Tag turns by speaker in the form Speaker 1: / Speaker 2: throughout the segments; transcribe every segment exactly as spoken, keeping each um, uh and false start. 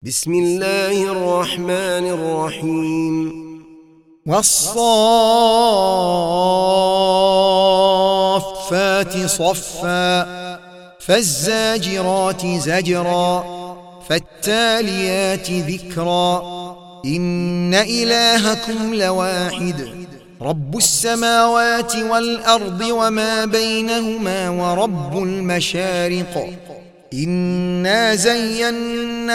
Speaker 1: بسم الله الرحمن الرحيم
Speaker 2: والصافات صفا فالزاجرات زجرا فالتاليات ذكرا إن إلهكم لواحد رب السماوات والأرض وما بينهما ورب المشارق إنا زينا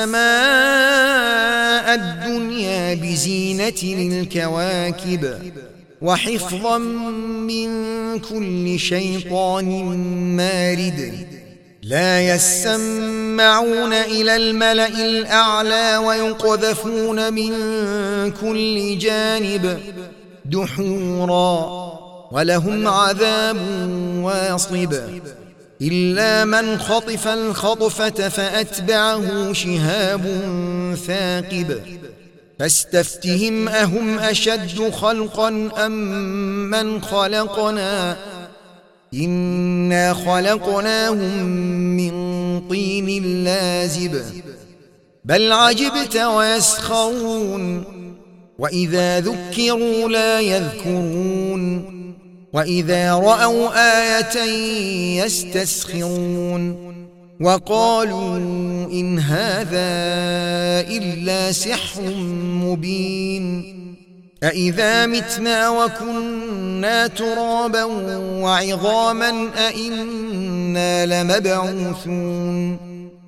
Speaker 2: السماء الدنيا بزينة للكواكب وحفظا من كل شيطان مارد لا يسمعون إلى الملأ الأعلى ويقذفون من كل جانب دحورا ولهم عذاب واصب إلا من خطف الخطفة فأتبعه شهاب ثاقب فاستفتهم أهم أشد خلقا أم من خلقنا إنا خلقناهم من طين لازب بل عجبت ويسخرون وإذا ذكروا لا يذكرون وإذا رأوا آية يستسخرون وقالوا إن هذا إلا سحر مبين أإذا متنا وكنا ترابا وعظاما أإنا لمبعوثون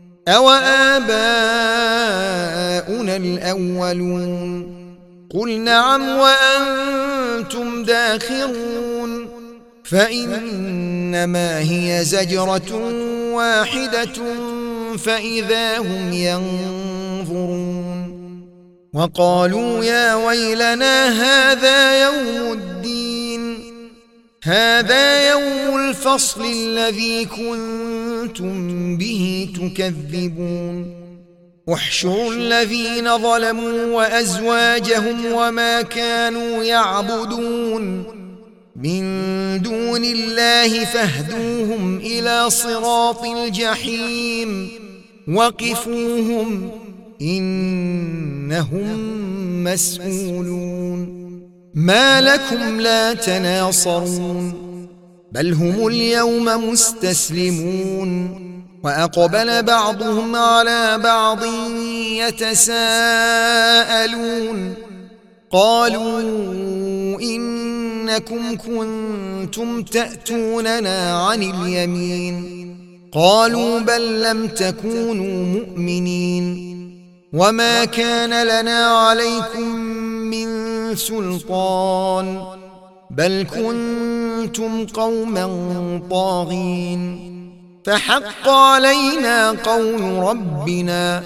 Speaker 2: أوآباؤنا الأولون قل نعم وأنتم داخرون فإنما هي زجرة واحدة فإذا هم ينظرون وقالوا يا ويلنا هذا يوم الدين هذا يوم الفصل الذي كنتم به تكذبون احشروا الذين ظلموا وأزواجهم وما كانوا يعبدون من دون الله فاهدوهم إلى صراط الجحيم وقفوهم إنهم مسؤولون ما لكم لا تناصرون بل هم اليوم مستسلمون وأقبل بعضهم على بعض يتساءلون قالوا إنكم كنتم تأتوننا عن اليمين قالوا بل لم تكونوا مؤمنين وما كان لنا عليكم من سلطان بل كنتم قوما طاغين فحق علينا قول ربنا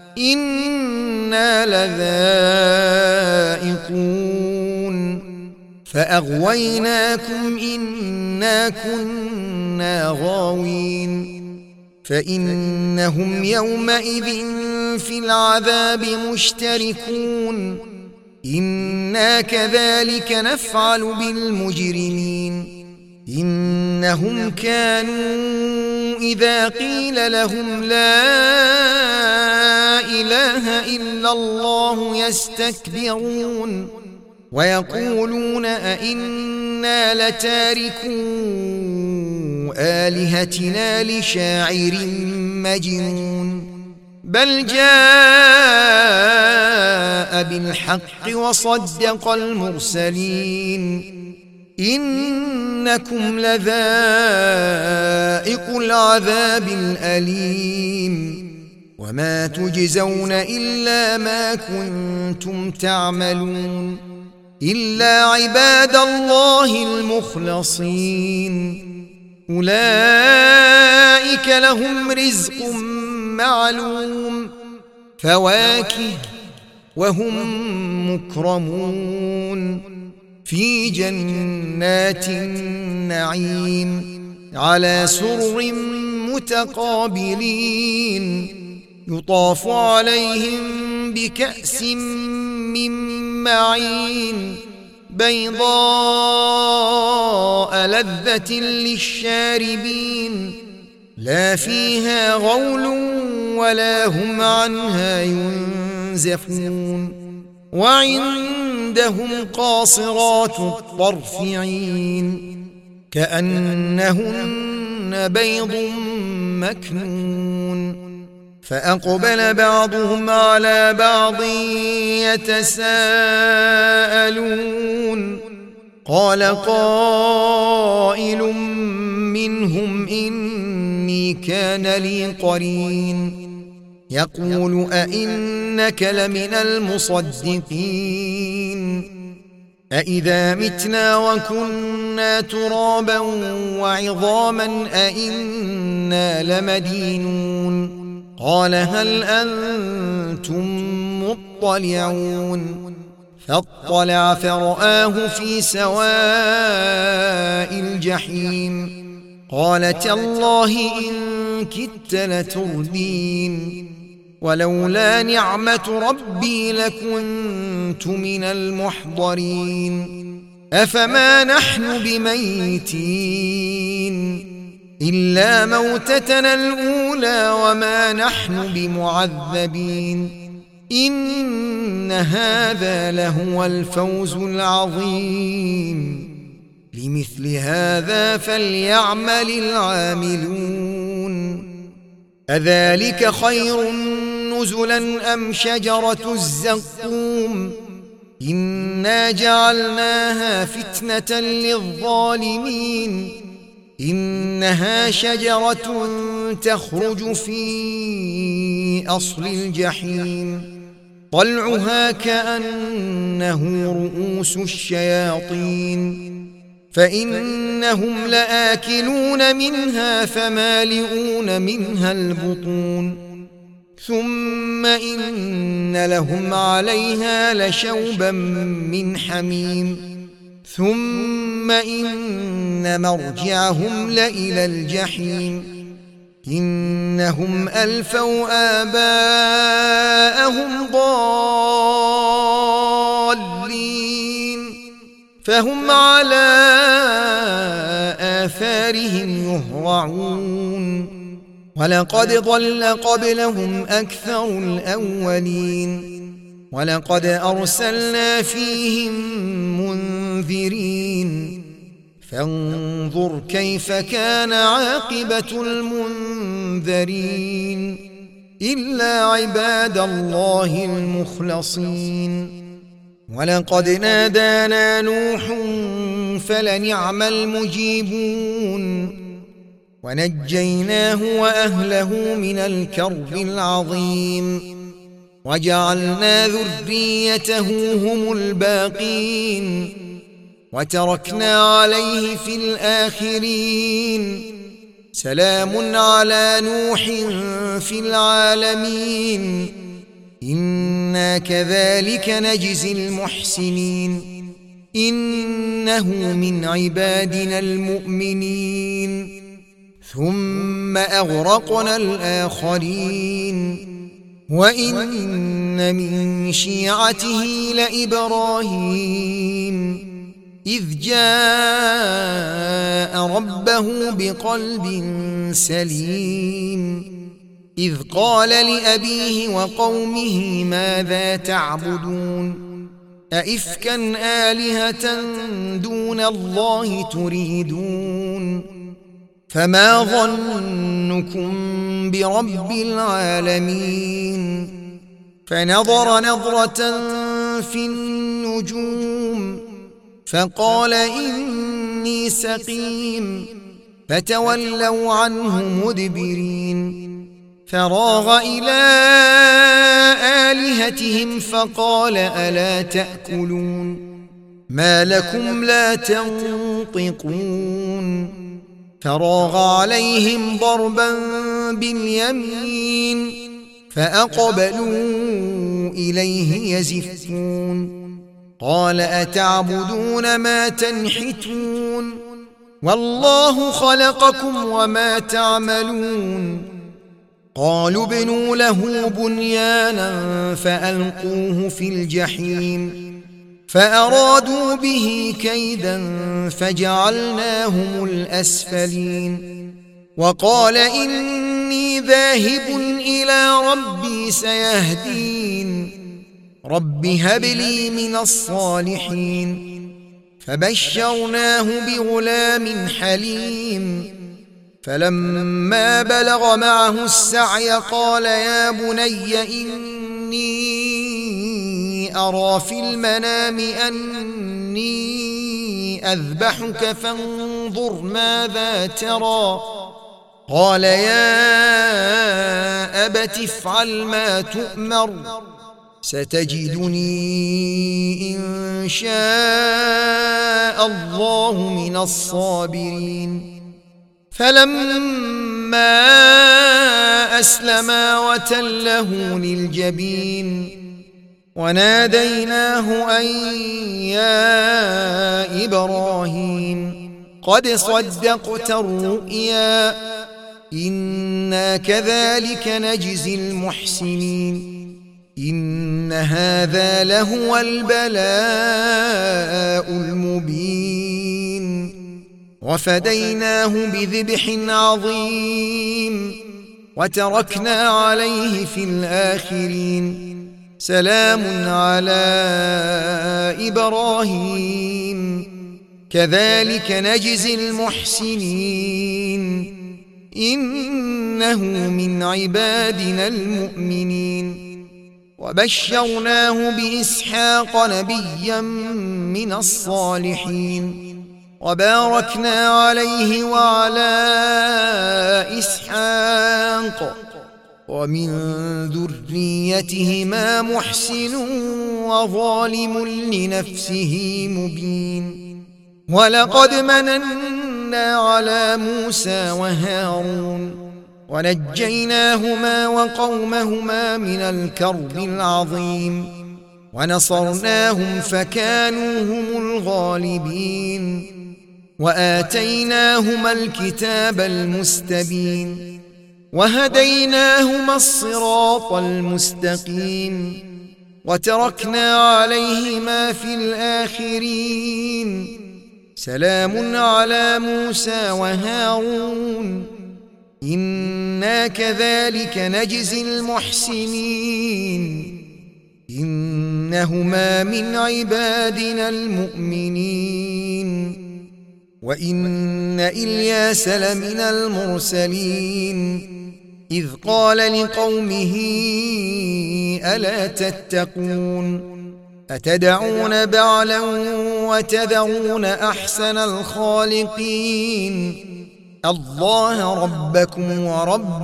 Speaker 2: إنا لذائقون فأغويناكم إنا كنا غاوين فإنهم يومئذ في العذاب مشتركون إنا كذلك نفعل بالمجرمين إنهم كانوا إذا قيل لهم لا إله إلا الله يستكبرون ويقولون أئنا لتاركو آلهتنا لشاعر مجنون بل جاء بالحق وصدق المرسلين إنكم لذائق العذاب الأليم وما تجزون إلا ما كنتم تعملون إلا عباد الله المخلصين أولئك لهم رزق معلوم فواكه وهم مكرمون في جنات النعيم على سرر متقابلين يطاف عليهم بكأس من معين بيضاء لذة للشاربين لا فيها غول ولا هم عنها ينزفون وعندهم قاصرات الطرف عين كأنهن بيض مكنون فأقبل بعضهم على بعض يتساءلون قال قائل منهم إني كان لي قرين يقول أئنك لمن المصدقين أئذا متنا وكنا ترابا وعظاما أئنا لمدينون قال هل أنتم مطلعون فاطلع فرآه في سواء الجحيم قال تالله إن كدت لتردين ولولا نعمة ربي لكنت من المحضرين أفما نحن بميتين إلا موتتنا الأولى وما نحن بمعذبين إن هذا لهو الفوز العظيم لمثل هذا فليعمل العاملون أذلك خير نزلا أم شجرة الزقوم إنا جعلناها فتنة للظالمين إنها شجرة تخرج في أصل الجحيم طلعها كأنه رؤوس الشياطين فإنهم لآكلون منها فمالئون منها البطون ثم إن لهم عليها لشوبا من حميم ثم إن مرجعهم لإلى الجحيم إنهم ألفوا آباءهم ضالين فهم على آثارهم يهرعون ولقد ضل قبلهم أكثر الأولين ولقد أرسلنا فيهم منذرين فانظر كيف كان عاقبة المنذرين إلا عباد الله المخلصين ولقد نادانا نوح فلنعم المجيبون ونجيناه وأهله من الكرب العظيم وجعلنا ذريته هم الباقين وتركنا عليه في الآخرين سلام على نوح في العالمين إنا كذلك نجزي المحسنين إنه من عبادنا المؤمنين ثم أغرقنا الآخرين وإن من شيعته لإبراهيم إذ جاء ربه بقلب سليم إذ قال لأبيه وقومه ماذا تعبدون أئفكا آلهة دون الله تريدون فما ظنكم برب العالمين فنظر نظرة في النجوم فقال إني سقيم فتولوا عنه مدبرين فراغ إلى آلهتهم فقال ألا تأكلون ما لكم لا تنطقون فراغ عليهم ضربا باليمين فأقبلوا إليه يزفون قال أتعبدون ما تنحتون والله خلقكم وما تعملون قالوا ابنوا له بنيانا فألقوه في الجحيم فأرادوا به كيدا فجعلناهم الأسفلين وقال إن إني ذاهب إلى ربي سيهدين رب هب لي من الصالحين فبشرناه بغلام حليم فلما بلغ معه السعي قال يا بني إني أرى في المنام أني أذبحك فانظر ماذا ترى قال يا أبت افعل ما تؤمر ستجدني إن شاء الله من الصابرين فلما أسلما وتله للجبين وناديناه أن يا إبراهيم قد صدقت الرؤيا إنا كذلك نجزي المحسنين إن هذا لهو البلاء المبين وفديناه بذبح عظيم وتركنا عليه في الآخرين سلام على إبراهيم كذلك نجزي المحسنين إنه من عبادنا المؤمنين وبشرناه بإسحاق نبيا من الصالحين وباركنا عليه وعلى إسحاق ومن ذريتهما محسن وظالم لنفسه مبين ولقد مننا على موسى وهارون ونجيناهما وقومهما من الكرب العظيم ونصرناهم فكانوا هم الغالبين وآتيناهما الكتاب المستبين وهديناهما الصراط المستقيم وتركنا عليهما في الآخرين سلام على موسى وهارون إنا كذلك نجزي المحسنين إنهما من عبادنا المؤمنين وإن إلياس لمن المرسلين إذ قال لقومه ألا تتقون أتدعون بعلا وتذرون أحسن الخالقين الله ربكم ورب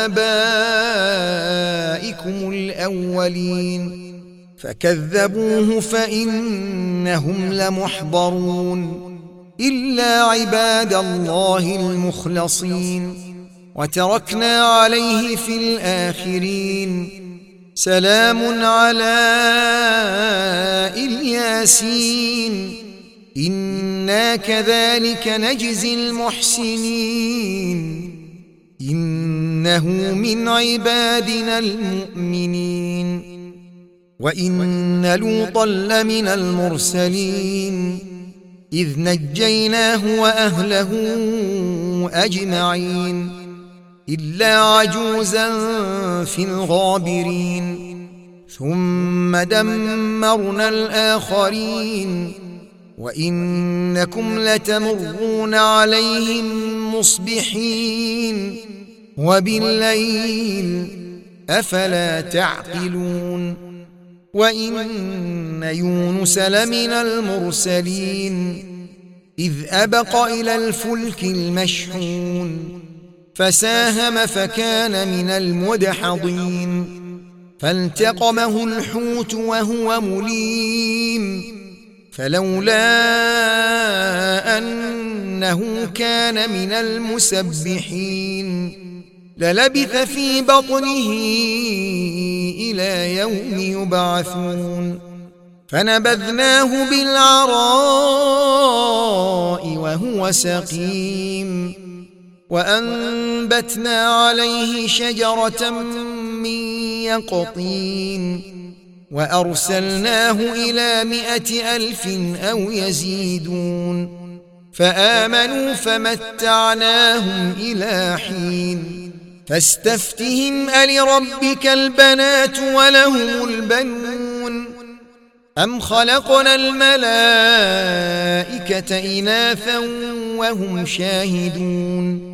Speaker 2: آبائكم الأولين فكذبوه فإنهم لمحضرون إلا عباد الله المخلصين وتركنا عليه في الآخرين سلام على الياسين إنا كذلك نجزي المحسنين إنه من عبادنا المؤمنين وإن لوطا لمن المرسلين إذ نجيناه وأهله أجمعين إلا عجوزا في الغابرين ثم دمرنا الآخرين وإنكم لتمرون عليهم مصبحين وبالليل أفلا تعقلون وإن يونس لمن المرسلين إذ أبق إلى الفلك المشحون فساهم فكان من المدحضين فالتقمه الحوت وهو مليم فلولا أنه كان من المسبحين للبث في بطنه إلى يوم يبعثون فنبذناه بالعراء وهو سقيم وأنبتنا عليه شجرة من يقطين وأرسلناه إلى مائة ألف أو فآمنوا فمتعناهم إلى حين فاستفتهم ألربك البنات ولهم البنون أم خلقنا الملائكة إناثا وهم شاهدون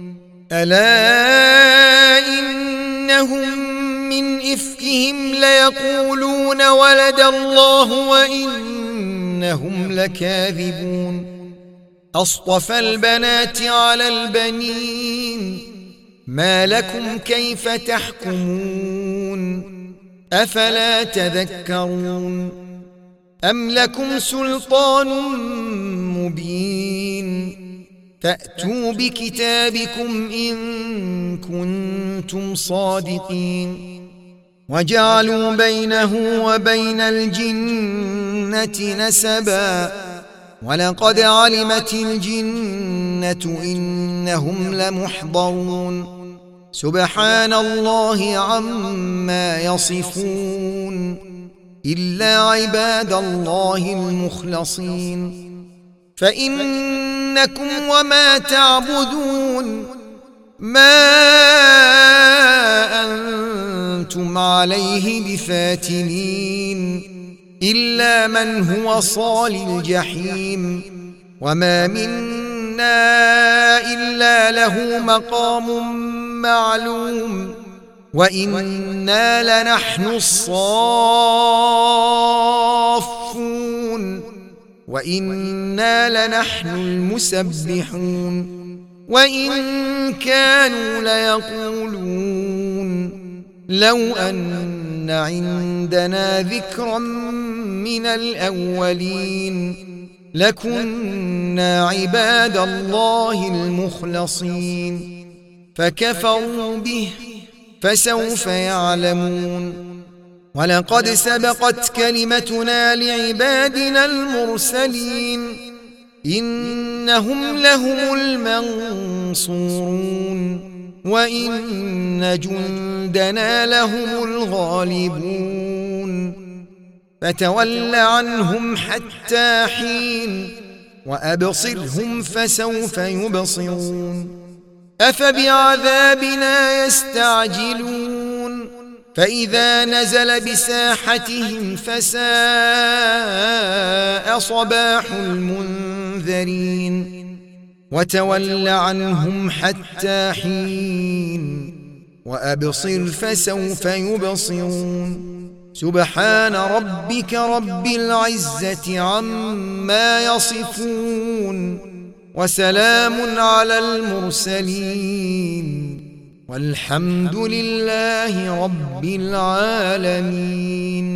Speaker 2: ألا إنهم من إفكهم ليقولون ولد الله وإنهم لكاذبون أصطفى البنات على البنين ما لكم كيف تحكمون أفلا تذكرون أم لكم سلطان مبين فأتوا بكتابكم إن كنتم صادقين وجعلوا بينه وبين الجنة نسبا ولقد علمت الجنة إنهم لمحضرون سبحان الله عما يصفون إلا عباد الله المخلصين فإنكم وما تعبدون ما أنتم عليه بفاتنين إلا من هو صال الجحيم وما منا إلا له مقام معلوم وإنا لنحن الصافون وإنا لنحن المسبحون وإن كانوا ليقولون لو أن عندنا ذكرا من الأولين لكنا عباد الله المخلصين فكفروا به فسوف يعلمون ولقد سبقت كلمتنا لعبادنا المرسلين إنهم لهم المنصورون وإن جندنا لهم الغالبون فتول عنهم حتى حين وأبصرهم فسوف يبصرون أفبعذابنا يستعجلون فإذا نزل بساحتهم فساء صباح المنذرين وتول عنهم حتى حين وأبصر فسوف يبصرون سبحان ربك رب العزة عما يصفون وسلام على المرسلين والحمد لله رب العالمين.